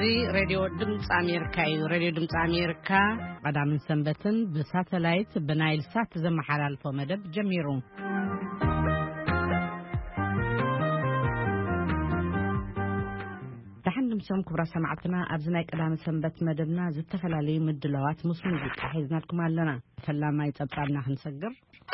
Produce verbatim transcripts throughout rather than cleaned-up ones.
راديو دمص أمريكا راديو دمص أمريكا قدام سنبتن بساتلايت بنايل سات زمحلال فمدب جميرون تحنم سوم كبرى سمعتنا أبزناي قدام سنبت مدبنا زتفلالي مدلوات مسموزيك حيزنا لكم علنا فلا ما يتبطلنا هنسجر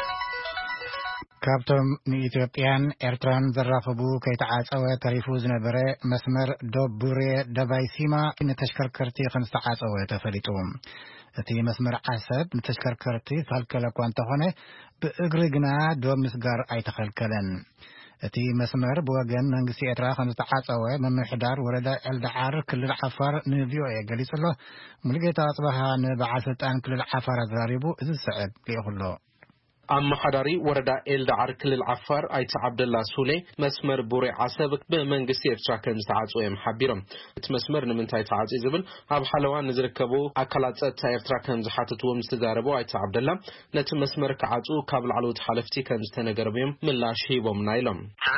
كابتن إثيوبيان إرتران زرافبو كي تعاصوا تريفوز نبرة مسمر دوبوري دبايسيما إن تشكركرتي خمس تعاصوا تفلتهم تي مسمر عسب تشكركرتي فالكلا كوانت هنا بإغرقنا دو مسجار أي تخلكلن تي مسمر بوجن ننجسي إرتران خمس تعاصوا من محدار وردا الدعار كل الحفار نبيو يجلس الله ملقي تعاصبها نبعثت عن كل الحفار زاريبو إذ السعد يقول أما حداري وردا إلدعار كل العفار أيت عبد الله سولي مسمر بوري عسبك بمنجسي إرترا كان تعاصوا يم حبيرم تمسمر نمن تاي تعاصي زبل هاب حلوان نزركبو أكلات تا إرترا كان زحاتت ومستداربو أيت عبد الله نت مسمر كعاصو قبل علو تحالفتي كان استنجربيم من لا شيء بمنايلم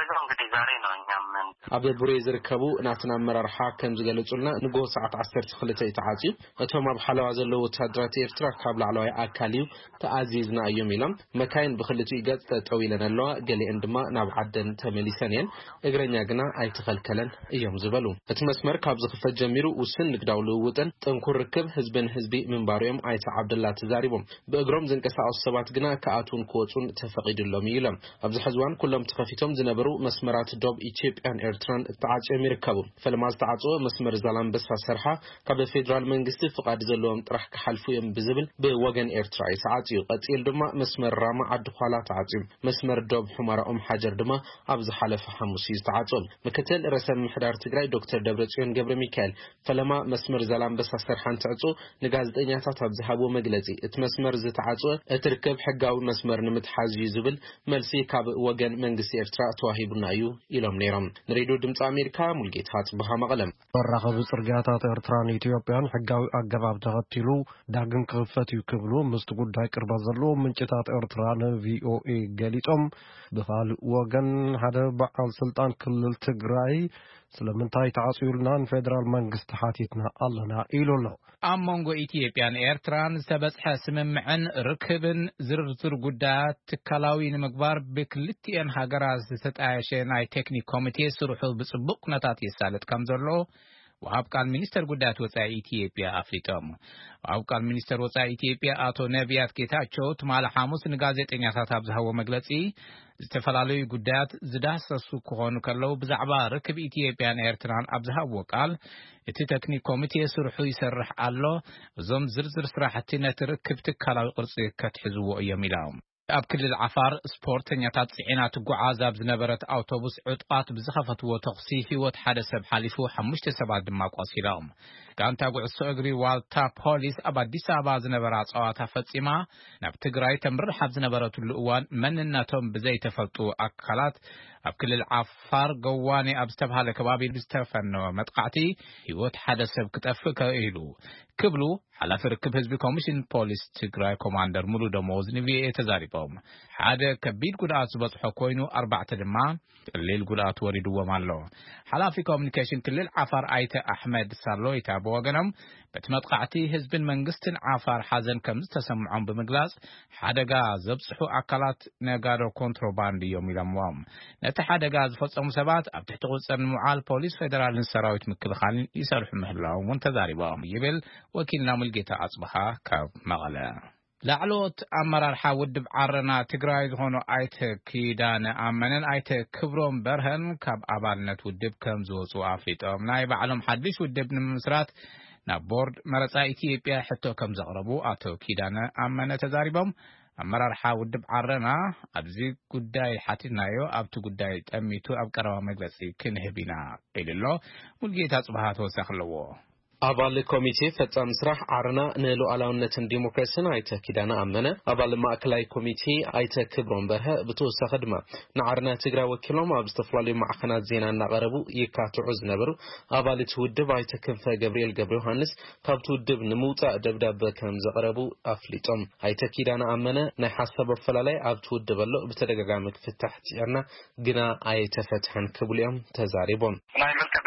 أبد بوري زركبو ناتنا مرر حاكم زجلتولنا نجو ساعة عشرة خلتي تعاصي أتوما بحلو عزلو تدرات إرترا قبل علو أكاليو تعزيزنا يوميلم مكاين بخلتي إيجاد طويلنا الله قال عندما نبعدن تمليسانين إجرنا جنا أي تخلكلن أيام زبالو أتمسمر كابز خفت جميرو وسن نقداولو وطن تنكر ركب حزبن حزبي من باريوم أي عبد الله تزاريبهم بإجرام زن كساء الصبات جنا كأتون كوتون تفقد اللهم يلم أبز حزوان كلهم تخفيتهم زنبرو مسمرات دوب إيشيب أن إرتران تعاج أمريكابو فلما استعصوا مسمر زلام بس فسرحة قبل فيدرال منجست فقد زلهم طرح كحلفو يم بزبل بوجن إرتراي ساعتي قتيل دما مسمر رام عد خالات عظيم مسمر دوب حمارة أم حجر دما أبز حلف حموسيز تعاطل مكتل رسم محدار تجري دكتور دبرتشين جبر ميكال فلما مسمر زلام بس سرحان تعطو نجاز دنيا تابز هبو مجلسي اتمسمر زت عطو اتركب حجاو مسمر نمت حاجي زبل ملسي كاب وجن منجسي إرترا تواهبنا أيو إلهم نيرم نريدو دمت أمريكا ملقيت هات بها مغلم الرغب سرقاتات إرتران إثيوبيان حجاو أجرب تغطيلو داعن كفتي كبلو مستقود دايك ربازلو من جتات إرتران في أو إي قالتهم بخال وجن هذا بعض سلطان كل التجراي سلمنتاي تعاصيلنا فدرال منجست حاتيتنا اللهنا إيلو له أمونغو إثيوبيان إرتران سبس حاسم عن ركبن زرزر قدات تكلاوين مقبار بكلتين هاجراز ستعيشين أي تكنيك كوميتي سروحو بسبق نتاتي سالت كمزرلو وابقى المينستر قدات وصاي إثيوبيا أفريقام وابقى المينستر وصاي إثيوبيا آتو نبيات كتاچو تمال حاموس نغازيت إنياسات أبزهو مجلسي استفلالوي قدات زداسسو كهونو كالو بزعبا ركب إثيوبيان إرتران أبزهو وقال اتي تكنيك كوميتي سرحو يسرح ألو زم زرزر سراحتنا تركب تكالاوي قرصي كتحزو أياميلاهم أب كل العفار سبورتن يتات سعينات قعازة بزنبرت أوتوبوس عطقات بزخفت وتخصيفي وتحدث بحالفو حمشت سبع دماغ وصيلهم كان تاقع السؤقري والتا بوليس أبا ديسا بازنبرات أواتا فتسما نبتقراي تمر حبزنبرات اللقوان من الناتهم بزي تفلتو أكالات أب كل العفار قواني أبستبها لكبابي بستفن متقعتي يوت حدث بكتفك إيلو كبلو على فرق حزب كوميشن بوليس تجراي كوماندر مولو دموز نبي تزاريبهم هذا كبير قدات بصحو كوينو أربعة دما الليل قدات وردوا مالو حلافي كوميونيكيشن كل العفار آيت أحمد سارلو يتابعوا جنم بتمتقعتي حزب منجستن عفار حزن كم تسمعون بمجلس هذا جاز بصحو أكلات نجارو كونتروباندي يوم يلموام نتحدى جاز فصل مسابات أبتحتقوا سن معال بوليس فدرال السراويت مكل خالين يسرح مهلاهم وانتظاريبهم يبل وكيلنا ملقيتا أصبحا كمغلا لعلوت أمرار حاود بعرنا تجراي هونو آيت كيدان أمنن آيت كبرون برهن كاب أبالنا تودب كم زوزو عفريتهم نايب علم حدش ودب نمسرات نبورد مرسا إثيوبيا حتى كم زغربو آتو كيدان أمنا تزاربهم أمرار حاود بعرنا أبزي قداي حاتنايو أبتو قداي تأميتو أبقروا مجلسي كنهبنا إلي الله ملقيت أصبحات وسخلوه أبال كوميتي فتام سرح عرنا نلو علاونة ديمقراطية أيته كدانا أمنة أبال ماكلاي كوميتي أيته كبرون برها بتوسع خدمة نعرنا تجرا وكلام أبستفلالي مع خنات زينا نغربو يكاتو عز نبرو أبال تودب أيته كنفا جبريل جبرو هانس تاب تودب نموتا دبدب كم زغربو أفليتهم أيته كدانا أمنة نحسب فلالي أب تودب اللو بترجع مك في التحت عرنا جنا أيته فتحن كبليهم تزاربون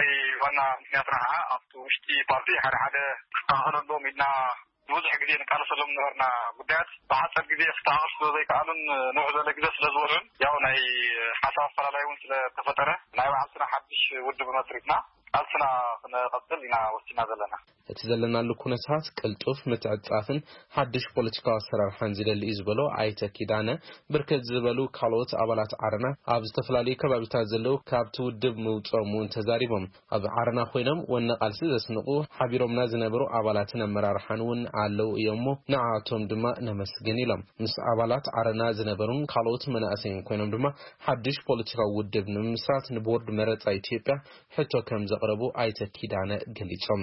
ዋና ምክንያትና ኣብቱ ውሽጢ ፓርቲ ሓደ ሓደ ክስተኻኸለሎም ኢልና ብዙሕ ግዜ ንቃለሰሎም ነበርና ጉዳያት ብሓፀር ግዜ ክስተኻኸል ስለዘይከኣሉን ንውሕ ዝበለ ግዜ ስለዝበሉን ያው ናይ ሓሳብ ኣፈላላይ እውን ስለተፈጠረ ናይ ባዕልትና ሓድሽ ውድብ መስሪትና ቃልስና ክንቀፅል ኢና ወሲና ዘለና እቲ ዘለናሉ ኩነታት ቅልጡፍ ምትዕጻፍን ሓድሽ ፖለቲካዊ ኣሰራርሓን ዝደሊ እዩ ዝበሎ ኣይተ ኪዳነ ብርክት ዝበሉ ካልኦት ኣባላት ዓረና ኣብ ዝተፈላለዩ ከባቢታት ዘለው ካብቲ ውድብ ምውፅኦም እውን ተዛሪቦም ኣብ ዓረና ኮይኖም ወነ ቃልሲ ዘስንቁ ሓቢሮምና ዝነበሩ ኣባላትን ኣመራርሓን እውን ኣለው እዮም ንዓቶም ድማ ነመስግን ኢሎም ምስ ኣባላት ዓረና ዝነበሩን ካልኦት መናእሰይን ኮይኖም ድማ ሓድሽ ፖለቲካዊ ውድብ ንምስራት ንቦርድ መረፃ ኢትዮጵያ ሕቶ ከም ዘቅረቡ ኣይተ ኪዳነ ገሊጾም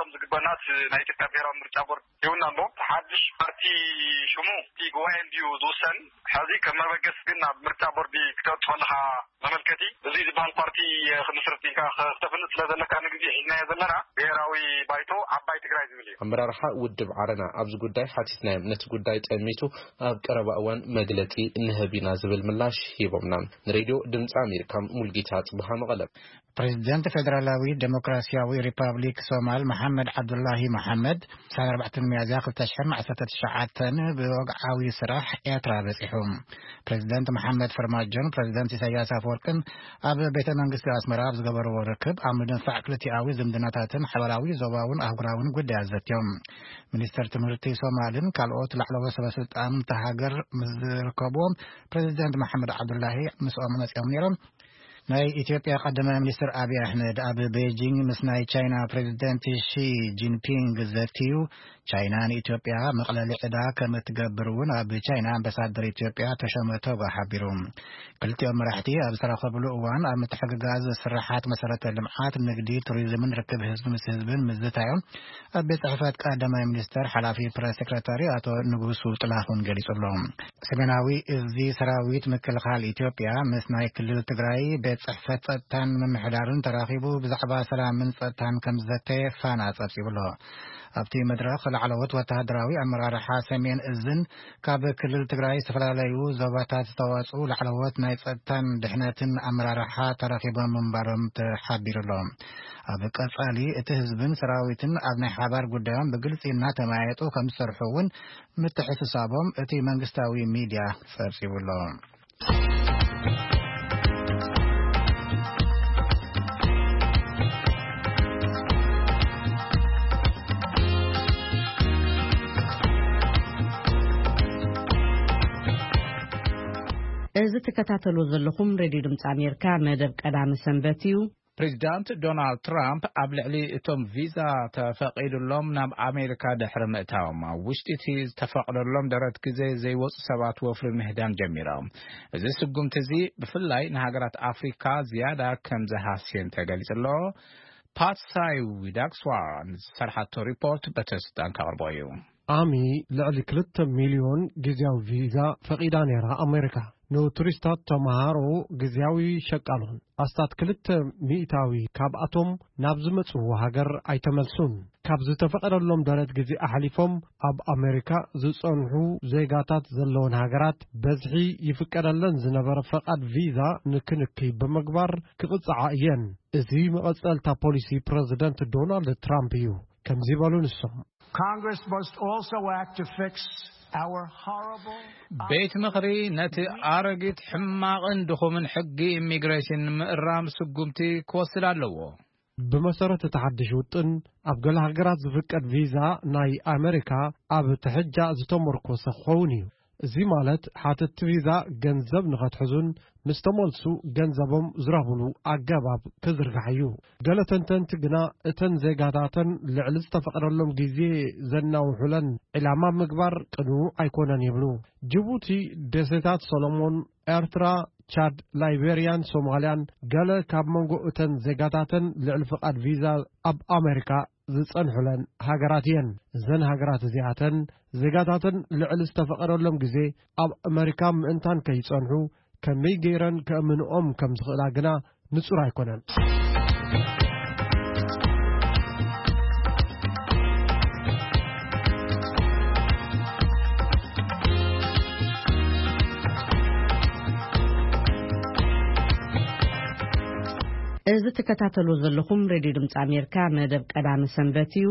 በናት ናይ ኢትዮጵያ ብሔራዊ ምርጫ ቦርድ ይውናሎ ሓድሽ ፓርቲ ሽሙ ጉባኤ እንዲዩ ዝውሰን ሕዚ ከም መበገስ ግን ኣብ ምርጫ ቦርድ ክትወፅለኻ መመልከቲ እዚ ዝበሃል ፓርቲ ክምስረት ኢልካ ክተፍልጥ ስለዘለካ ንግዜ ሒዝናዮ ዘለና ብሔራዊ ባይቶ ዓባይ ትግራይ ዝብል እዩ ኣመራርሓ ውድብ ዓረና ኣብዚ ጉዳይ ሓቲትናዮም ነቲ ጉዳይ ጠሚቱ ኣብ ቀረባ እዋን መግለፂ ንህቢና ዝብል ምላሽ ሂቦምና ንሬድዮ ድምፂ ኣሜሪካ ሙልጌታ ጽብሃ መቐለ ፕሬዝዳንት ፌደራላዊ ዴሞክራሲያዊ ሪፐብሊክ ሶማል መሐመድ ዓብዱላሂ መሐመድ ሰዓት ሚያዝያ ሁለት ሺህ ዓሰርተ ትሽዓተ ብወግዓዊ ስራሕ ኤርትራ በፂሖም ፕሬዝዳንት መሐመድ ፈርማጆን ፕሬዝዳንት ኢሳያስ አፈወርቅን ኣብ ቤተ መንግስቲ ኣስመራ ዝገበርዎ ርክብ ኣብ ምድንፋዕ ክልቲኣዊ ዝምድናታትን ሓበራዊ ዞባውን ኣህጉራውን ጉዳያት ዘትዮም ሚኒስተር ትምህርቲ ሶማልን ካልኦት ላዕለዎት ሰበስልጣን ተሃገር ምዝርከቦም ፕሬዝዳንት መሐመድ ዓብዱላሂ ምስኦም መፅኦም ነይሮም ናይ ኢትዮጵያ ቀዳማይ ሚኒስትር አብይ አህመድ ኣብ ቤጂንግ ምስ ናይ ቻይና ፕሬዝዳንት ሺ ጂንፒንግ ዘትዩ ቻይናን ኢትዮጵያ መቅለሊ ዕዳ ከም እትገብሩን ኣብ ቻይና ኣምባሳደር ኢትዮጵያ ተሸመቶ ሓቢሩ ክልቲኦም መራሕቲ ኣብ ዝተራኸብሉ እዋን ኣብ ምትሕግጋዝ ስራሓት መሰረተ ልምዓት ንግዲ ቱሪዝምን ርክብ ህዝቢ ምስ ህዝብን ምዝታዮም ኣብ ቤት ጽሕፈት ቀዳማይ ሚኒስትር ሓላፊ ፕሬስ ሴክሬታሪ አቶ ንጉሱ ጥላሁን ገሊጹሎም ሰሜናዊ እዚ ሰራዊት ምክልኻል ኢትዮጵያ ምስ ናይ ክልል ትግራይ ጽሕፈት ጸጥታን ምምሕዳርን ተራኺቡ ብዛዕባ ሰላምን ጸጥታን ከም ዘተየ ፋና ጸብጺብሎ ኣብቲ መድረኽ ላዕለዎት ወተሃደራዊ ኣመራርሓ ሰሜን እዝን ካብ ክልል ትግራይ ዝተፈላለዩ ዞባታት ዝተዋፅኡ ላዕለዎት ናይ ጸጥታን ድሕነትን ኣመራርሓ ተራኺቦም ምንባሮም ተሓቢሩሎም ኣብ ቀጻሊ እቲ ህዝብን ሰራዊትን ኣብ ናይ ሓባር ጉዳዮም ብግልፂ እናተማያየጡ ከም ዝሰርሑ እውን ምትሕስሳቦም እቲ መንግስታዊ ሚድያ ጸብጺብሎ እዚ ተከታተሉ ዘለኹም ሬድዮ ድምፂ ኣሜሪካ መደብ ቀዳሚ ሰንበትዩ ፕሬዝዳንት ዶናልድ ትራምፕ ኣብ ልዕሊ እቶም ቪዛ ተፈቂዱሎም ናብ ኣሜሪካ ድሕሪ ምእታዎም ኣብ ውሽጢ እቲ ዝተፈቀደሎም ደረት ግዜ ዘይወፁ ሰባት ወፍሪ ምህዳን ጀሚሮም እዚ ስጉምቲ እዚ ብፍላይ ንሃገራት ኣፍሪካ ዝያዳ ከም ዘሃስየን ተገሊጹሎ ፓትሳይ ዊዳክስዋን ዝሰርሓቶ ሪፖርት በተስልጣን ከቕርቦ እዩ ኣሚ ልዕሊ ክልተ ሚልዮን ጊዜያዊ ቪዛ ፈቂዳ ነይራ ኣሜሪካ ንቱሪስታት ተማሃሮ ጊዜያዊ ሸቃሎን ኣስታት ክልተ ሚእታዊ ካብኣቶም ናብ ዝመጽዎ ሃገር ኣይተመልሱን ካብ ዝተፈቀደሎም ደረት ግዜ ኣሕሊፎም ኣብ ኣሜሪካ ዝጸንሑ ዜጋታት ዘለውን ሃገራት በዝሒ ይፍቀደለን ዝነበረ ፈቃድ ቪዛ ንክንኪ ብምግባር ክቕጽዓ እየን እዚ መቐጸልታ ፖሊሲ ፕሬዝዳንት ዶናልድ ትራምፕ እዩ ከምዚ በሉ ንሶም Congress must also act to fix our horrible ቤት ምኽሪ ነቲ ኣረጊት ሕማቕን ድኹምን ሕጊ ኢሚግሬሽን ምእራም ስጉምቲ ክወስድ ኣለዎ ብመሰረት ተሐድሽ ውጥን ኣብ ገለ ሃገራት ዝፍቀድ ቪዛ ናይ ኣሜሪካ ኣብ ተሕጃ ዝተመርኮሰ ክኸውን እዩ እዚ ማለት ሓተት ቪዛ ገንዘብ ንኸትሕዙን ምስ ተመልሱ ገንዘቦም ዝረኽብሉ ኣገባብ ክዝርጋሕ እዩ ገለ ተንተንቲ ግና እተን ዜጋታተን ልዕሊ ዝተፈቀደሎም ግዜ ዘናውሑለን ዕላማ ምግባር ቅኑዕ ኣይኮነን ይብሉ ጅቡቲ ደሴታት ሰሎሞን ኤርትራ ቻድ ላይቤሪያን ሶማሊያን ገለ ካብ መንጎ እተን ዜጋታተን ልዕሊ ፈቃድ ቪዛ ኣብ ኣሜሪካ ዝጸንሑለን ሃገራት እየን እዘን ሃገራት እዚኣተን ዜጋታተን ልዕሊ ዝተፈቀደሎም ግዜ ኣብ ኣሜሪካ ምእንታን ከይጸንሑ ከመይ ገይረን ከእምንኦም ከም ዝኽእላ ግና ንጹር ኣይኮነን إذا تكتاتلوا زلكم راديو دمت أمريكا مدب قدام سنبتيو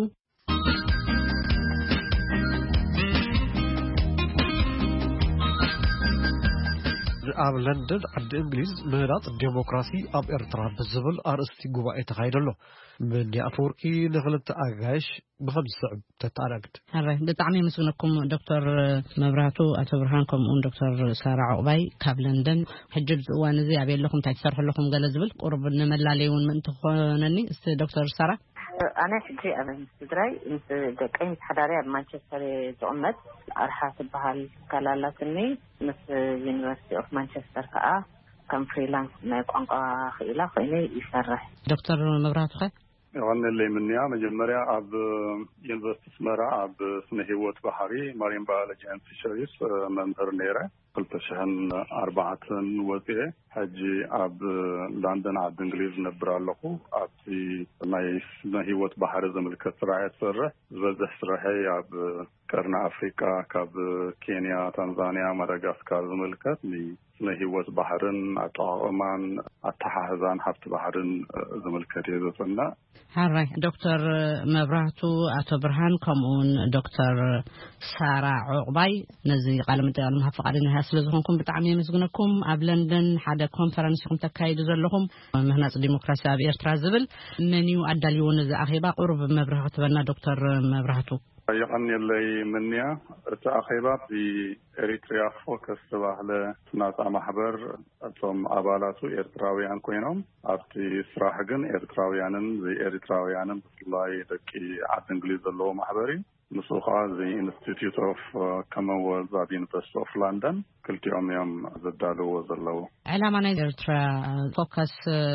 ኣብ ለንደን ዓዲ እንግሊዝ ምህዳት ዲሞክራሲ ኣብ ኤርትራ ብዝብል ኣርእስቲ ጉባኤ ተኻይደሎ ምን ኣፈወርቂ ንኽልተ ኣጋይሽ ብኸምስዕብ ተጣረግድ هاي بتعمي مسؤولكم دكتور مبراتو أتبرهان كم أون دكتور سارة عقباي كاب لندن حجب وانزي عبي لكم تجسرح لكم جلزبل قرب نملا ليون من تخونني است دكتور سارة أنا حجي أنا مستدري مس دكين حضاري مانشستر زعمت أرحات بحال كلالتني مس يونيفرسيتي أوف مانشستر كأ كم فريلانس ما يكون خيلا خيني يشرح دكتور مبراتو خي وانا اللي مني مجمريا عب يونيفرسيتي سمرا عب سنهيوت بحري مارين بيولوجي اند فيشريز منظر نيره قلت شهن أربعة وزيه حجي عب لندن عب انجليز نبرا لكو عب نايس نهيوت بحري زملك سرعي سره زوزح سرحي عب كرنا أفريقيا كاب كينيا تنزانيا مدغاسكار زملكت لي نهيوت بحرن عطامان التحاهزان حفت بحرن زملكت يزوصنا هاي دكتور مبراتو أتبرهان كمون دكتور سارة عقباي نزي قال متى قال محفق علينا هاسلزكم بتعميم مسجونكم قبل لندن حدا كونفرنسكم تكايد زلهم مهنة الديمقراطية بإرترا زبل منيو أدليون إذا أخيبا قرب مبراتو بنا دكتور مبراتو يعني اللي منيا تأخيبا في إريتريا فوكس تبعله ناس محبر أتوم أبالاتو إرتراويان كوينهم أبتي صراحة إرتراويان زي إرتراويان بسلاي دكي عاد إنجليز اللو محبري نسوخا زي Institute of Commonwealth at University of London كلت يوم يوم زدالو وزلو علامة إرترا فوكس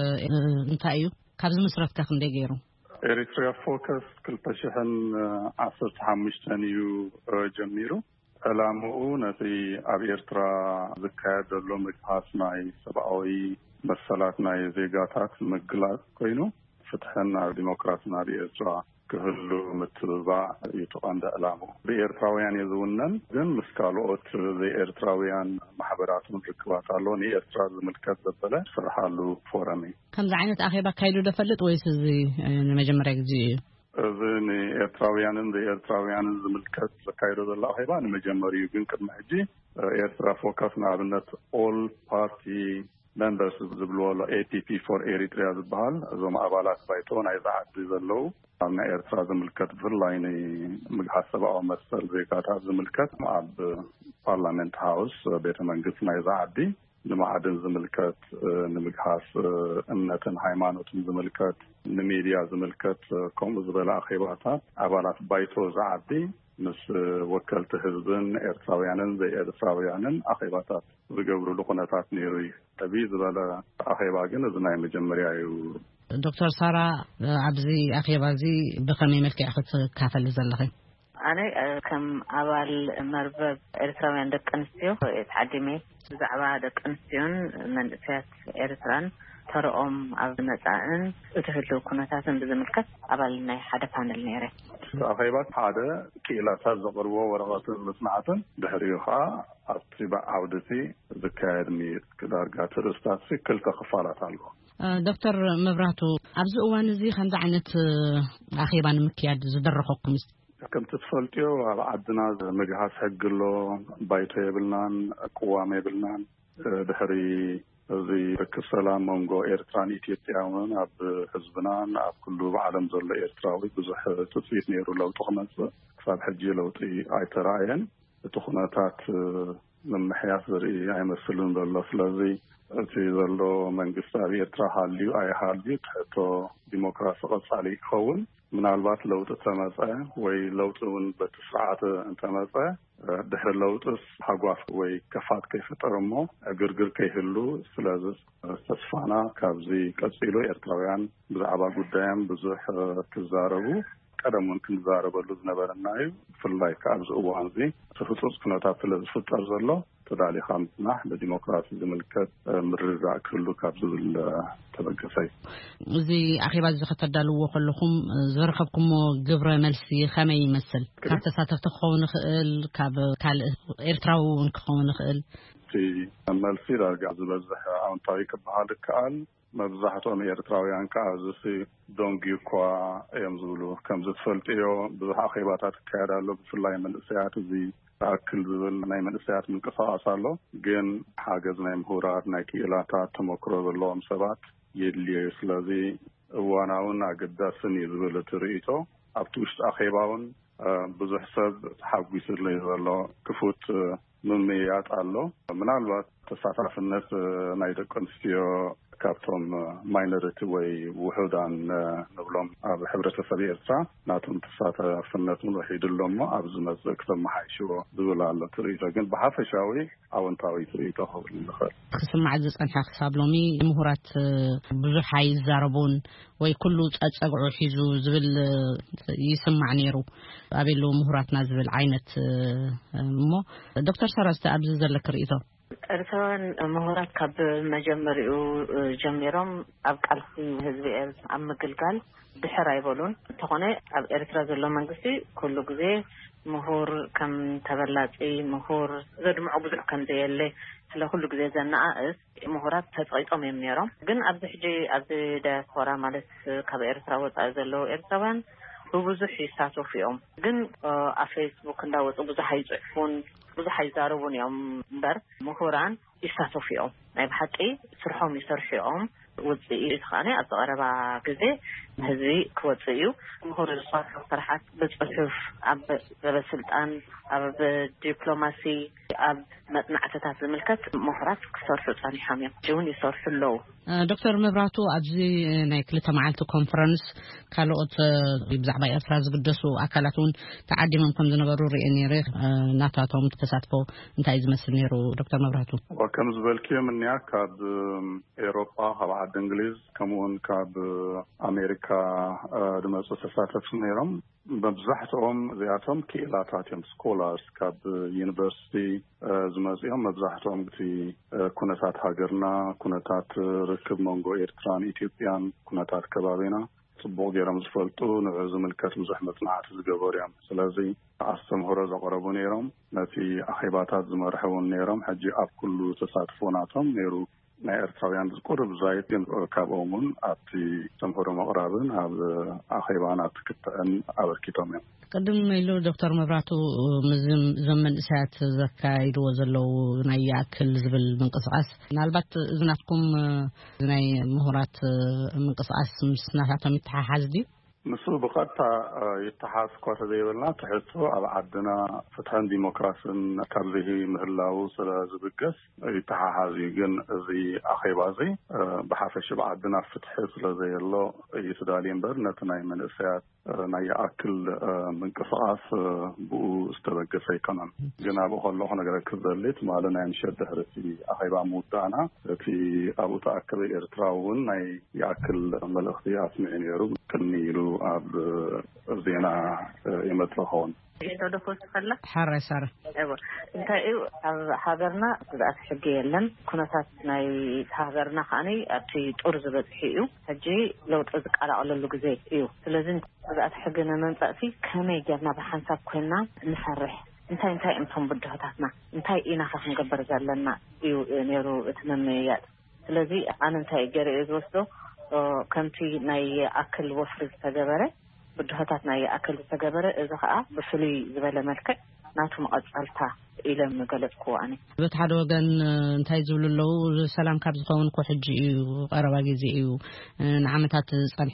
انتايو كابز مصرف تاخن ديجيرو إريتريا فوكس كل تشحن عصر حمشتن يو جميرو علامو نتي أبي إرترا ذكاد اللو مجهاسناي سبعوي مسالاتناي زيغاتات مقلات كوينو فتحنا ديمقراطنا بإرترا كهلو متبع يتقند علامو بإرتراويان يزونن جن مسكالوت زي إرتراويان محبرات مدركوات اللوني إرترا زملكات زبالة فرحالو فورمي كم زعينة أخيبا كايدو دفلت ويس زي مجمرك زي زي إرتراويان زي إرتراويان زملكات كايدو دل أخيبا مجمري يمكن كما هجي إرترا فوكسنا عبنت all party members زبلولا A P P for Eritrea زبال زوم أبالات بايتون عايزة عدي زلو أنا إرترا زملكات فلايني مجحسبة أو مسل زيكات زملكات مع بارلمنت هاوس بيت منقص عايزة عدي لما عدن زملكات نمجحس أمنة هايمانوت زملكات نميديا زملكات كم زبالة أخيباتات أبالات بايتو زعدي مس وكلت حزبن إرتراويانن زي إرتراويانن أخيباتات بجبروا لقناتات نيروي تبي زبالة أخيباجن زناي مجمريا يو دكتور سارة عبزي أخي بازي بقمي ملكي أخذ كافل زلخي أنا كم أول مربب إرتراويان دك أنستيو يتعدمي زعبا دك أنستيون من سيات إرتران ترأم أو نتاعن وتهدلو كنتاتن بزملكت أول ناي حدا فان النيري أخيبات حدا كيلا تزغروا ورغات المسمعاتن بحريوها أطباء عودتي ذكارني كدار قاتل أستاذي كل تخفالات عنه دكتور مبراتو أبز أوان زي خمس عنت أخيرا مكياد زدرخوكم كم تفصلتيو عدنا مجهز حق له بايته يبلنان قوام يبلنان بحري زي بكسلام مونغو إيرتران إثيوبياون أب حزبنان أب كله بعالم زل إيرتراوي بزح تصويت نيرو لو تخمس كفاب حجي لو تي عيتراين تخناتات لما حياة زري يمثلون ذل فلازي في ذلو منقصة إيرترا حاليو أي حاليو تحتو ديمقراطية قصالي خون من البات لو تتمسى وي لو تون بتسعات انتمسى دحر لو تس حقواف وي كفات كيف ترمو غرغر كيهلو سلازس تسفانا كابزي قصيلو إيرتراويان بزعبا قدام بزح كزاربو قدم ممكن زاربلو زنبرناي فلاي كابز اوانزي تفصص كنوتا فلز فطر زلو تدالي خامسنا بديمقراطية زملكت مرزع كله كابز التبقسي زي أخي بعد زخت الدلو وخلهم زرخبكم جبر ملسي خمي يمثل كاب تساتف تخون خل كاب كال إرتراون خون خل في ملسي رجع زبزح عن طريق بهذا كال መብዛሕትኦም ኤርትራውያን ከአዝሲ ዶንጊኳ የምዝብሉ ከም ዝትፈልጥዮ ብዙሕ አኼባታት ይካየዳሉ ብፍላይ መንእሰያት እዚ አክል ዝብል ናይ መንእሰያት ምንቅስቃስ ኣሎ ግን ሓገዝ ናይ ምሁራት ናይ ክኢላታት ተመክሮ ዘለዎም ሰባት የድልዩ ስለዚ እዋናውን አገዳስን ዝብል ትርኢቶ ኣብቲ ውሽጢ አኼባውን ብዙሕ ሰብ ተሓጒስሉ ዘሎ ክፉት ምምያጥ ኣሎ ምናልባት ተሳታፍነት ናይ ደቂ ኣንስትዮ ካብቶም ማይኖሪቲ ወይ ውሑዳን ንብሎም ኣብ ሕብረተሰብ ኤርትራ ናቶም ተሳታፍነት ወሒድሎም ኣብ ዝመጽእ ክተመሓይሽዎ ዝብል ኣሎ ትርኢቶ ግን ብሓፈሻዊ ኣወንታዊ ትርኢቶ ክኸውን ይኽእል ክስማዕ ዝጸንሐ ክሳብ ሎሚ ምሁራት ብዙሕ ኣይዛረቡን ወይ ኩሉ ጸጸግዑ ሒዙ ዝብል ይስማዕ ነይሩ ኣቤሎ ምሁራትና ዝብል ዓይነት እሞ ዶክተር ሰራስተ ኣብዚ ዘለክ ርእይቶ ኤርትራውያን ምሁራት ካብ መጀመሪኡ ጀሚሮም ኣብ ቃልሲ ህዝቢ ኤርትራ ኣብ ምግልጋል ድሕር ኣይበሉን ተኾነ ኣብ ኤርትራ ዘሎ መንግስቲ ኩሉ ግዜ ምሁር ከም ተበላጪ ምሁር ዘድምዖ ብዙሕ ከም ዘየለ ስለ ኩሉ ግዜ ዘናኣእስ ምሁራት ተጸይጦም እዮም ነይሮም ግን ኣብዚ ሕጂ ኣብዚ ዳያስፖራ ማለት ካብ ኤርትራ ወጻኢ ዘለዉ ኤርትራውያን ብብዙሕ ይሳተፉ እዮም ግን ኣብ ፌስቡክ እንዳወጡ ብዙሕ ኣይጽሑፉን ብዙሕ ኣይዛረቡን እዮም እምበር ምሁራን ይሳተፉ እዮም ናይ ብሓቂ ስርሖም ይሰርሑ እዮም ውፅኢት ኸኣነ ኣብ ዝቐረባ ግዜ ህዝቢ ክወፅእ እዩ ምሁር ዝሰርሑ ስራሓት ብፅሑፍ ኣብ በበስልጣን ኣብ ዲፕሎማሲ ኣብ መጽናዕትታት ዝምልከት ምሁራት ክሰርሑ ጸኒሖም እዮም እውን ይሰርሑ ኣለዉ ዶክተር መብራቱ ኣብዚ ናይ ክልተ መዓልቲ ኮንፈረንስ ካልኦት ብዛዕባ ኤርትራ ዝግደሱ ኣካላት እውን ተዓዲሞም ከም ዝነበሩ ርአ ነይረ ናታቶም ተሳትፎ እንታይ ዝመስል ነይሩ ዶክተር መብራቱ ወከም ዝበልክዮ ምንያ ካብ ኤውሮጳ ካብ ዓዲ እንግሊዝ ከምኡውን ካብ ኣሜሪካ ድመፁ ተሳተፍቲ ነይሮም መብዛሕትኦም እዚኣቶም ክኢላታት እዮም ስኮላርስ ካብ ዩኒቨርሲቲ ዝመፅኦም መብዛሕትኦም እቲ ኩነታት ሃገርና ኩነታት ርክብ መንጎ ኤርትራን ኢትዮጵያን ኩነታት ከባቢና ጽቡቕ ጌሮም ዝፈልጡ ንዑ ዝምልከት ብዙሕ መጽናዕቲ ዝገበሩ እዮም ስለዚ ኣስተምህሮ ዘቕረቡ ነይሮም ነቲ ኣኼባታት ዝመርሕውን ነይሮም ሕጂ ኣብ ኩሉ ተሳትፎናቶም ነይሩ ናይ ኤርትራውያን ዝቁርብ ዛይት ግን ካብኦምን ኣብቲ ተምህሮ መቕራብን ኣብ ኣኼባን ኣብቲ ክትዕን ኣበርኪቶም እዮም ቅድም ኢሉ ዶክተር መብራቱ ዞም መንእሰያት ዘካይድዎ ዘለዉ ናይ ያክል ዝብል ምንቅስቃስ ምናልባት እዝናትኩም ናይ ምሁራት ምንቅስቃስ ምስ ናታቶም ይተሓሓዝ ድዩ ንሱ ብቐጥታ ይተሓዝ እኳ ተዘይብልና ትሕዝቶ ኣብ ዓድና ፍትሕን ዲሞክራስን ካብዚ ምህላው ስለ ዝብገስ ይተሓሓዝ እዩ ግን እዚ ኣኼባ እዚ ብሓፈሽ ብዓድና ፍትሒ ስለ ዘየሎ ይተዳልዩ እምበር ነቲ ናይ መንእሰያት ናይ ኣክል ምንቅስቃስ ብኡ ዝተበገሰ ኣይኮነን ግን ኣብኡ ከለኹ ነገር ክዘልት ማለት ናይ ምሸት ድሕርቲ ኣኼባ ምውዳእና እቲ ኣብኡ ተኣከበ ኤርትራ እውን ናይ የኣክል መልእኽቲ ኣስሚዑ ነይሩ ቅድሚ ኢሉ ኣብ ዜና የመጽኸውን إذا دخلت خلا حارة سارة أيوة أنت إيو حاضرنا بدأت حقي يلن كنا تاتنا حاضرنا خاني أبتي تأرز بدحيو هجي لو تأذك على أول اللوجزي إيو لازم بدأت حقنا ننطقي كما يجرنا بحنساب كنا نفرح انت انت انتم بدهتاتنا انت إينا خاف نقبر زالنا إيو نيرو اتنميات ስለዚህ አንንታይ ገረዝ ወስዶ ከምቲ ናይ አክል ወፍሪ ተገበረ ብድህታት ናይ አክል ተገበረ እዚ ከዓ ብፍሉይ ዝበለ መልክዕ ናቱ መቀጻልታ ኢለም ገለጽኩ ኣነ በተሓደ ወገን እንታይ ዝብሉለው ሰላም ካብ ዝኸውን ኮሕጂ እዩ ቀረባ ግዜ እዩ ንዓመታት ጸንሐ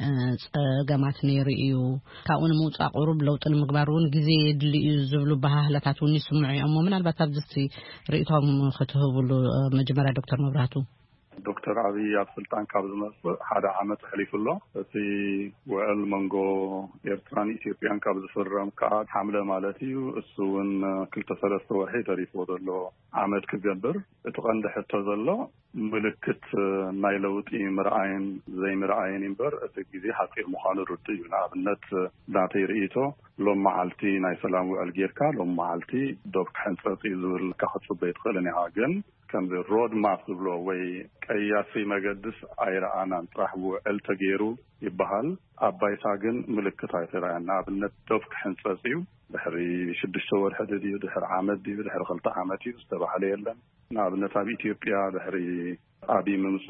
ጸገማት ነይሩ እዩ ካብኡን ምውጻእ ቁሩብ ለውጥን ምግባሩን ግዜ ድል እዩ ዝብሉ ባህላታት ውን ይስምዑ እዮም ምናልባት ኣብዚ ርእይቶም ክትህብሉ መጀመርያ ዶክተር መብራቱ ዶክተር አብይ ኣብ ስልጣን ካብ ዝመጽእ ሓደ ዓመት ሕሊፉሎ እቲ ወዕል መንጎ ኤርትራን ኢትዮጵያን ካብ ዝፈረም ከዓ ሓምለ ማለት እዩ እሱውን ክልተ ሰለስተ ወርሒ ተሪፍዎ ዘሎ ዓመት ክገብር እቲ ቀንዲ ሕቶ ዘሎ ምልክት ናይ ለውጢ ምርኣይን ዘይምርኣይን እምበር እቲ ግዜ ሓፂር ምዃኑ ርድ እዩ ንኣብነት ዳተይ ርእይቶ ሎም መዓልቲ ናይ ሰላም ውዕል ጌርካ ሎም መዓልቲ ዶብ ክሕንፀፅ ዝብል ካኽፅበ ይትኽእልን ኢኻ ግን ከም ሮድ ማፕ ዝብሎ ወይ ቀያሲ መገድስ ኣይረኣናን ጥራሕ ውዕል ተገይሩ ይበሃል ኣባይታ ግን ምልክት ኣይተረኣየና ኣብነት ዶብ ክሕንፀፅ እዩ ድሕሪ ሽዱሽተ ወርሒ ድዩ ድሕሪ ዓመት ድዩ ድሕሪ ክልተ ዓመት እዩ ዝተባህለ የለን ንኣብነት ኣብ ኢትዮጵያ ድሕሪ አቢ ምንጹ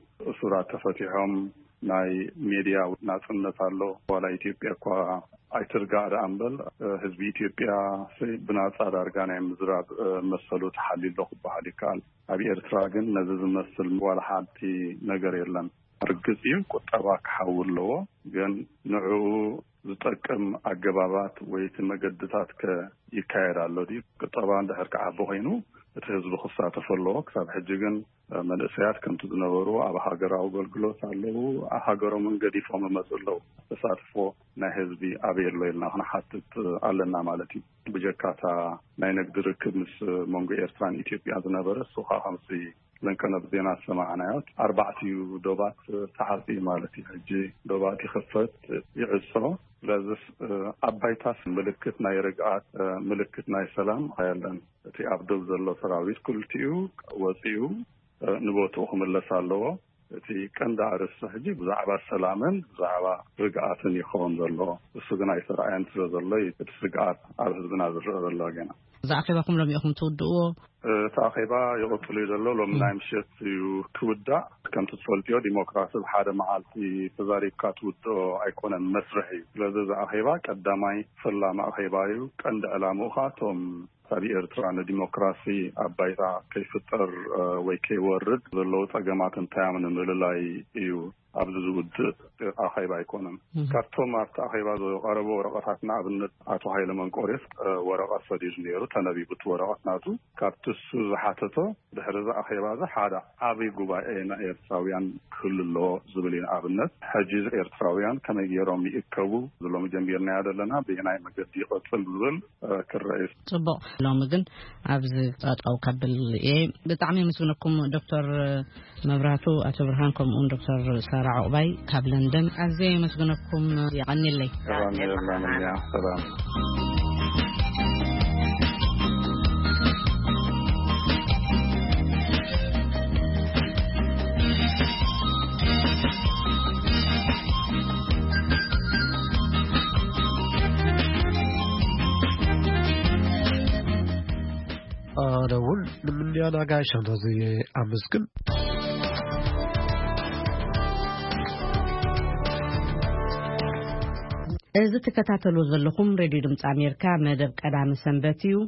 ሱራት ተፈቲሖም ናይ ሚዲያ ናጽነት አሎ ወላ ኢትዮጵያ ኳ አይትርጋዳ አንበል ህዝብ ኢትዮጵያ ብናጻ ዳርጋ ናይ ምዝራብ መሰሉ ተሐሊሉ ኹባህል ይካል አቢ ኤርትራ ግን ነዚ ዝመስል ወላ ሓንቲ ነገር የለን ርግጽዩ ቁጠባ ከሐውለዎ ግን ንዑ ዝጠቅም አገባባት ወይ ተመገድታት ከይካየዳሉ ዲ ቁጠባ እንደህርካ አቦይኑ ህዝብ ክሳተፈሎ ክሳብ ሕጂ ግን መልእሰያት ከምቱ ዝነበሩ ኣብ ሃገራዊ አገልግሎት አለው ሃገራዊ መንገዲ ፎም መጽለው ተሳትፎ ናይ ህዝቢ አብየሎ ኢልና ሓትት አለና ማለት እዩ ብጀካታ ናይ ንግድ ርክብ ምስ መንጎ ኤርትራን ኢትዮጵያ ዝነበረ ሱኻ ከምሲ ለንከነብ ዜና ሰማዕናዮት አርባዕቲዩ ዶባት ተሓፂ ማለት እዩ ሕጂ ዶባት ይኽፈት ይዕሶ ለዝስ አባይታስ ምልክት ናይ ርግኣት ምልክት ናይ ሰላም ያለን እቲ ኣብደብ ዘሎ ሰራዊት ኩልቲኡ ወፂኡ ንቦቱ ክምለስ ኣለዎ እቲ ቀንዲ ኣርእስቲ ሕጂ ብዛዕባ ሰላምን ብዛዕባ ርግኣትን ይኸውን ዘሎ እሱ ግን ኣይተረኣየን ስለ ዘሎ እቲ ስግኣት ኣብ ህዝብና ዝረአ ዘሎ ገና ዛዕባ ለሚኹም ትውድእዎ ተኣኺባ ይቕፅሉ ዘሎ ሎም ናይ ምሸት እዩ ክውዳእ ከምቲ ትፈልጥዮ ዲሞክራሲ ብሓደ መዓልቲ ተዛሪብካ ትውድኦ ኣይኮነን መስርሕ እዩ ስለዚ ዛዕባ ቀዳማይ ፈላማ ኣኺባ እዩ ቀንዲ ዕላምኡ ኸ እቶም ሳቢ ኤርትራ ንዲሞክራሲ ኣባይታ ከይፍጠር ወይ ከይወርድ ዘለዉ ፀገማት እንታይ ምልላይ እዩ ኣብዚ ዝውድእ ኣኺባ ኣይኮነን ካብቶም ኣብቲ ኣኺባ ዝቐረቡ ወረቐታትና ኣብነት ኣቶ ሃይለ መንቆሬፍ ወረቐት ሰዲዱ ነይሩ ተነቢቡት ወረቐት ናቱ ካብቲ እሱ ዝሓተቶ ድሕሪ እዚ ኣኺባ እዚ ሓደ ዓብይ ጉባኤ ናይ ኤርትራውያን ክህልዎ ዝብል እዩ ኣብነት ሕጂ ኤርትራውያን ከመይ ገይሮም ይእከቡ ዝሎም ጀሚርና ዘለና ብናይ መገዲ ይቐፅል ዝብል ክረአይ ጽቡቕ ሎሚ ግን ኣብዚ ጠጠው ከብል እየ ብጣዕሚ ምስግነኩም ዶክተር መብራህቱ አቶ ብርሃን ከምኡን ዶክተር ሳራ عقباي ካብ ለንደን ኣዝየ መስግነኩም ይቀኒለይ ሰላም አደውል ምን ያናጋሽ እንደዚህ አመስግን እዚ ተከታተሉ ዘለኹም ሬዲዮ ድምጽ አሜሪካ መደብ ቀዳሚ ሰንበት እዩ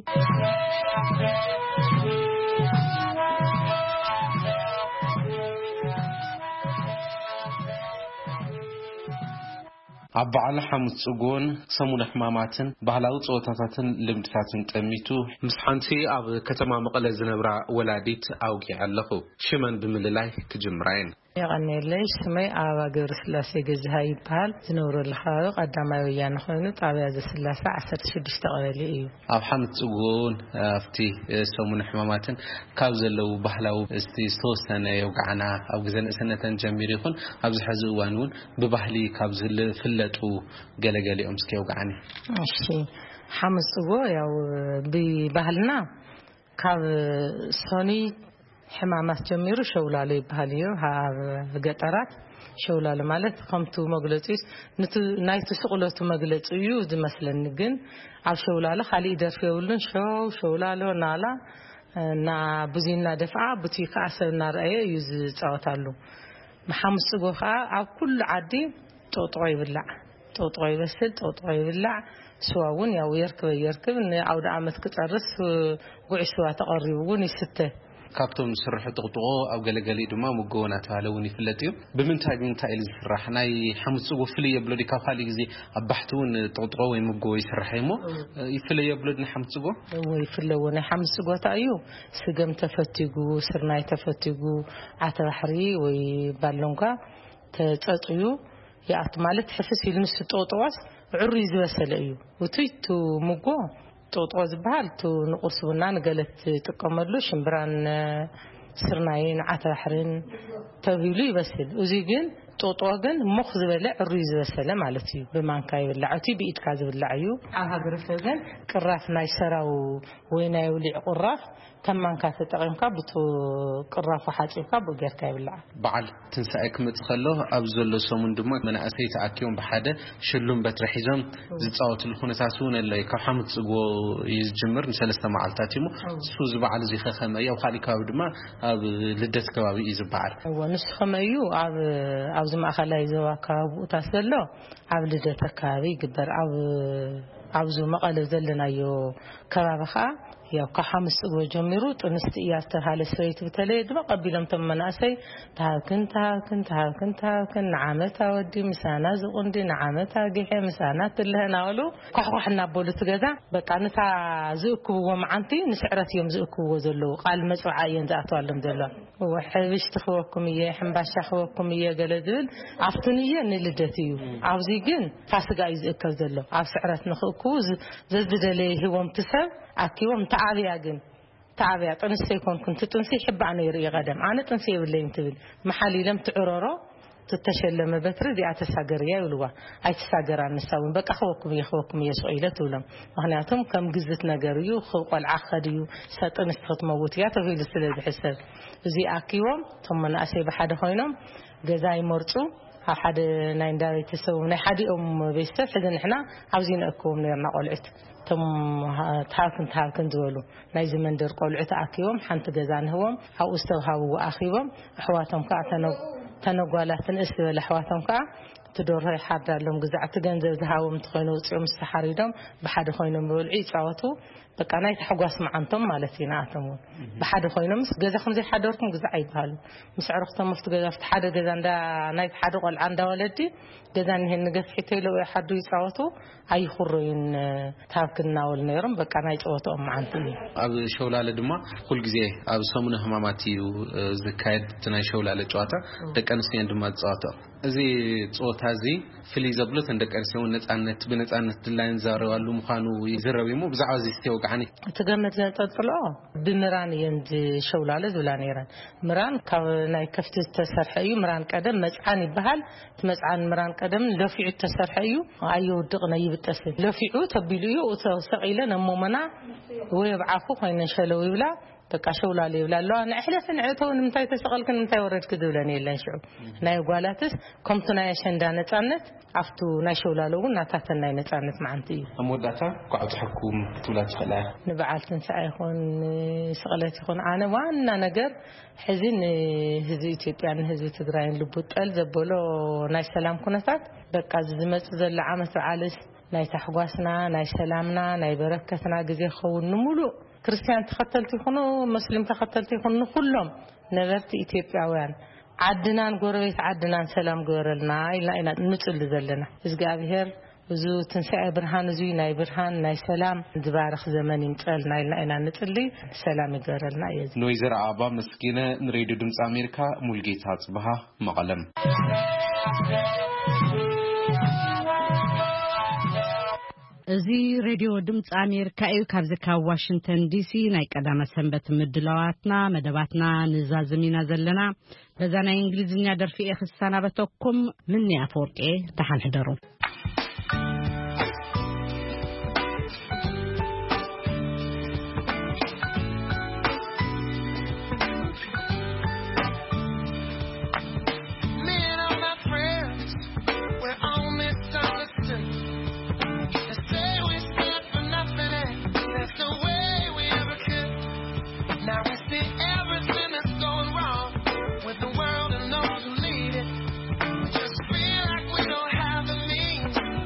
ኣብ በዓል ሓሙስ ጽጎን ሰሙን ሕማማትን ባህላዊ ጾታታትን ልምድታትን ጠሚቱ ምስ ሓንቲ ኣብ ከተማ መቐለ ዝነብራ ወላዲት ኣውጊዕ ኣለኹ ሽመን ብምልላይ ክጅምራይን يغنيلي سمي آوا جور سلاسي جزهاي بحال زنور الخارق قدامي ويانا خونو طابع ذا سلاسة عسر شدش تقليلي إيو أب حمد تقول أفتي سومن حماماتن كابزلو بحلاو استي سوستانا يوقعنا أو جزن سنة جميري خون أبز حزوانون ببحلي كابزل فلتو جلا جالي أمسكي يوقعني ماشي حمد تقول يو ببحلنا كاب سوني حمامات جميرو شولالي بحاليو ها قطرات شولال ማለት ከምቱ መግለጽስ ነቱ ናይቱ ስቅለቱ መግለጽዩ ዝመስለኒ ግን ኣብ ሸውላለ خالي ይደርፈውልን ሸው ሸውላሎ ናላ ና ብዙና ደፍዓ ቡቲካ አሰብና ረአየ ይዝ ጻወታሉ መሐመድ ጽጎኻ ኣብ ኩሉ ዓዲ ጦጦ ይብላዕ ጦጦ ይበስል ጦጦ ይብላዕ ስዋውን ያው የርክብ የርክብ ንዓውደ ዓመት ክጸርስ ጉዕስዋ ተቀሪቡን ይስተ ካብቶም ስርሕ ጥቅጥቆ ኣብ ገለገሊ ድማ ሙጎና ተባለውን ይፍለጥ እዩ ብምንታይ ብምንታይ ኢል ዝስራሕ ናይ ሓሙስ ጽጎ ፍልይ የብሎ ዲ ካብ ካሊ ግዜ ኣብ ባሕቱን ጥቅጥቆ ወይ ሙጎ ይስራሕ እሞ ይፍልይ የብሎ ዲ ሓሙስ ጽጎ ወይ ፍልይ ናይ ሓሙስ ጽጎ ታዩ ስገም ተፈቲጉ ስርናይ ተፈቲጉ ዓተባሕሪ ወይ ባሎንጋ ተጸጽዩ ያት ማለት ሕፍስ ይልንስ ጦጦዋስ ዕሩ ይዝበሰለ እዩ ወትይቱ ሙጎ ጦጦ ዝበሃል ቱ ንቁርስቡና ንገለት ተቀመሉ ሽምብራን ስርናይን ዓተባሕርን ተብሉ ይበስል እዚ ግን ጦጦገን ሙኽ ዝበለ ዕሩይ ዝበሰለ ማለት እዩ ብማንካ ይብላዕቲ ብኢድካ ዝብላዕዩ ኣብ ሃገረሰብን ቅራፍ ናይ ሰራው ወይ ናይ ውሊዕ ቁራፍ ከማንካ ተጠቂምካ ብቱ ቅራፍ ሓጪብካ ብገርካ ይብላዕ በዓል ትንሳኤ ክምጽኸሎ ኣብ ዘሎ ሰሙን ድማ መናእሰይ ተኣኪቦም ብሓደ ሽሉም በትሪ ሒዞም ዝጻወትሉ ኩነታት እውን ኣለይ ካብ ሓሙስ ጽጎ ይጅምር ንሰለስተ መዓልታት እዩ እሱ ዝበዓል እዚ ከመይ ኣብ ካሊእ ከባቢ ድማ ኣብ ልደት ከባቢ እዩ ዝበዓል ወንስ ከመይ ኣብ ኣብዚ ማእኸላይ ዞባ ከባቢታት ዘሎ ኣብ ልደት ከባቢ ይግበር ኣብ ኣብዚ መቐለ ዘለናዮ ከባቢ ኸ ያው ከሓምስ ጽጎ ጀሚሩ ጥንስቲ ያስተሃለ ሰይት በተለይ ድማ ቀቢሎም ተመናሰይ ታክን ታክን ታክን ታክን ዓመት አወዲ ምሳና ዝቁንዲ ዓመት አጊሄ ምሳና ትለህናሉ ኮሕኮሕና ቦሉ ትገዛ በቃ ነታ ዝእክብዎ ማዓንቲ ንስዕረት እዮም ዝእክብዎ ዘለው ቃል መጽዓ እየን ዘኣተዋለም ዘሎ ወሕብሽ ትኽወኩም እየ ሕምባሻኽወኩም እየ ገለዝብል አፍቱንየ ንልደት እዩ ኣብዚ ግን ፋስጋ እዩ ዝእከብ ዘሎ ኣብ ስዕረት ንኽእክቡ ዘዝደለይ ህወም ትሰብ አኪዎም ተዓብያ ግን ተዓብያ ጥንስ ይኮን ኩንት ጥንስ ይሕባዕ ነው ይርኢ ቀደም አነ ጥንስ ይብለኝ ትብል መሐሊለም ትዕሮሮ ተተሸለመ በትሪ ዲኣ ተሳገርያ ይብልዋ አይ ተሳገራ ንሳውን በቃ ኸወኩም ይኸወኩም የሶኢለት ውለም ምክንያቱም ከም ግዝት ነገር እዩ ኸቆልዓ ኸድዩ ሰጥንስ ትኽትመውት ያ ተብይል ስለ ዝሕሰብ እዚ አኪዎም ተመናእሰይ በሓደ ኮይኖም ገዛ ይመርጹ ኣብ ሓደ ናይ እንዳቤ ተሰው ናይ ሓዲኦም ቤተሰብ ሕዘን ንሕና ኣብዚ ነእክዎም ነርና ቆልዕት ቶም ታክን ታክን ዝበሉ ናይ ዘመንደር ቆልዕት ኣኪቦም ሓንቲ ገዛ ንህዎም ኣብኡ ዝተውሃብዎ ኣኺቦም ኣሕዋቶም ከዓ ተነጓላትን እስበለ ኣሕዋቶም ከዓ ትዶርሆ ይሓዳሎም ግዛዕቲ ገንዘብ ዝሃቦም ትኾይኑ ውፅኦም ዝተሓሪዶም ብሓደ ኮይኖም በልዑ ይፃወቱ በቃ ናይ ተሕጓስ ማዓንቶም ማለት እዩ ናኣቶም ብሓደ ኮይኖም ገዛ ከም ዘይሓደርኩም ግዛዕ ይባሃሉ ምስ ዕርኽቶም መፍት ገዛ ፍቲ ሓደ ገዛ እንዳ ናይ ሓደ ቆልዓ እንዳወለዲ ገዛ ንህን ገፍሒተ ኢለው ይሓዱ ይፃወቱ ኣይኹሩን ታክናወል ነይሮም በቃ ናይ ጨወቶኦም ማዓንቲ እዩ ኣብ ሸውላለ ድማ ኩል ግዜ ኣብ ሰሙነ ህማማት እዩ ዝካየድ ናይ ሸውላለ ጨዋታ ደቂ ኣንስትዮ ድማ ዝፃወታ እዚ ጨዋታ እዚ ፍልይ ዘብሎት ደቂ ኣንስትዮ ነፃነት ብነፃነት ድላይን ዛረባሉ ምዃኑ ይዝረብሙ ብዛዕባ እዚ ዝተወግዓኒ ተገመት ዘንጠልጥሎ ብምራን የንድ ሸውላለ ዝብላ ነይረን ምራን ካብ ናይ ከፍቲ ተሰርሐ እዩ ምራን ቀደም መጽዓን ይበሃል ትመጽዓን ምራን ቀደም ለፊዑ ተሰርሐ እዩ ኣይወድቕ ናይ ይብጠስ ለፊዑ ተቢሉ እዩ ተሰቂለን እሞመና ወይ ብዓፉ ኮይነን ሸለው ይብላ በቃ ሸውላለ ይብላሉ አና እሕለፍን ዕተው ንምታይ ተሰቀልክን ንምታይ ወረድክ ዝብለን የለን ሽዑ ናይ ጓላትስ ከምቱ ናይ አሸንዳ ነፃነት አፍቱ ናይ ሸውላለውን ናታተን ናይ ነፃነት ማዓንቲ እዩ አሞዳታ ቋዕጽሕኩም ትብላት ኸላ ንበዓል ትንሳኤ ይኹን ስቕለት ይኹን አነ ዋና ነገር ሕዝን ህዝቢ ኢትዮጵያን ህዝቢ ትግራይን ልቡጠል ዘበሎ ናይ ሰላም ኩነታት በቃ ዝመጽ ዘለ ዓመት በዓልስ ናይ ታሕጓስና ናይ ሰላምና ናይ በረከትና ግዜ ኸውን ሙሉእ ክርስቲያን ተኸተልቲ ይኹኑ ሙስሊም ተኸተልቲ ይኹኑ ኩሎም ነበርቲ ኢትዮጵያውያን ዓድናን ጎረቤት ዓድናን ሰላም ገበረልና ኢልና ኢና ንጽሊ ዘለና እግዚአብሔር ብዙ ትንሳኤ ብርሃን እዚ ናይ ብርሃን ናይ ሰላም ዝባረኽ ዘመን ይምጠልና ኢልና ኢና ንጽሊ ሰላም ይገበረልና እዩ ኖይዘር አባ መስኪነ ንሬዲዮ ድምጽ አሜሪካ ሙልጌታ ጽባሃ መቀለም እዚ ሬድዮ ድምጽ አሜሪካ እዩ ካብዚ ካብ ዋሽንግተን ዲሲ ናይ ቀዳመ ሰንበት ምድላዋትና መደባትና ንዛዝሚና ዘለና በዛ ናይ እንግሊዝኛ ደርፊ እኽሳናበተኩም ምን ያፈርቄ ተሓንሕደሩ Just feel like we don't have the means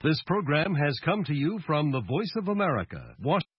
This program has come to you from the Voice of America, Washington.